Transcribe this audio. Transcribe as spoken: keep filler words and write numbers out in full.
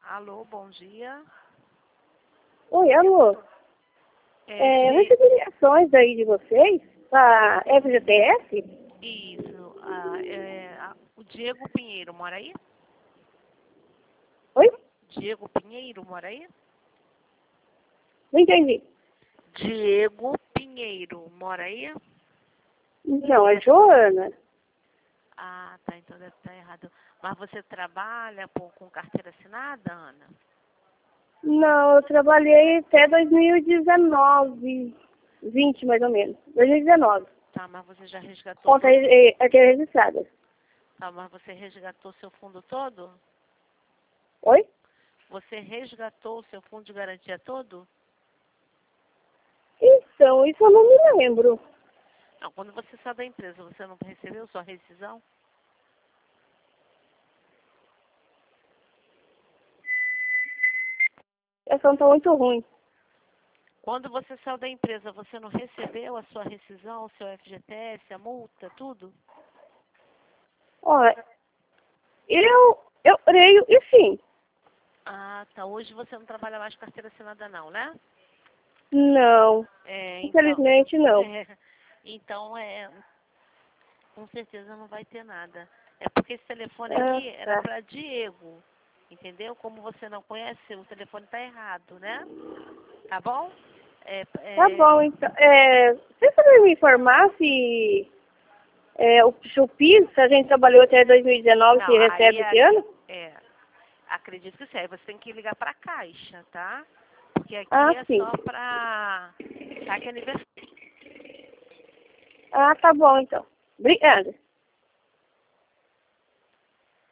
Alô, bom dia. Oi, alô. É, É, eu de- recebi ligações aí de vocês, da F G T S? Isso. ah, é, a- o Diego Pinheiro mora aí? Oi? Diego Pinheiro mora aí? Não entendi. Diego Pinheiro mora aí? Não, é Joana. Ah, tá, então deve estar errado. Mas você trabalha pô, com carteira assinada, Ana? Não, eu trabalhei até dois mil e dezenove, vinte mais ou menos. dois mil e dezenove. Tá, mas você já resgatou Conta todo... é, é, é registrada. Tá, mas você resgatou seu fundo todo? Oi? Você resgatou o seu fundo de garantia todo? Então, isso eu não me lembro. Não, quando você saiu da empresa, você não recebeu sua rescisão? Essa não tá muito ruim. Quando você saiu da empresa, você não recebeu a sua rescisão, o seu F G T S, a multa, tudo? Olha, eu, eu creio e sim. Ah, tá. Hoje você não trabalha mais com carteira assinada não, né? Não, É, então... infelizmente não. É, então, é... Com certeza não vai ter nada. É porque esse telefone Ah, aqui era tá. para Diego, entendeu? Como você não conhece, o telefone tá errado, né? Tá bom? É, Tá é, bom, então. É, você sabe me informar se é, o Chupi, se a gente trabalhou até dois mil e dezenove, não, se aí recebe esse é, ano? é... Acredito que sim. Aí você tem que ligar para a Caixa, tá? Porque aqui Ah, é sim. só para saque aniversário. Ah, tá bom, então. Obrigada.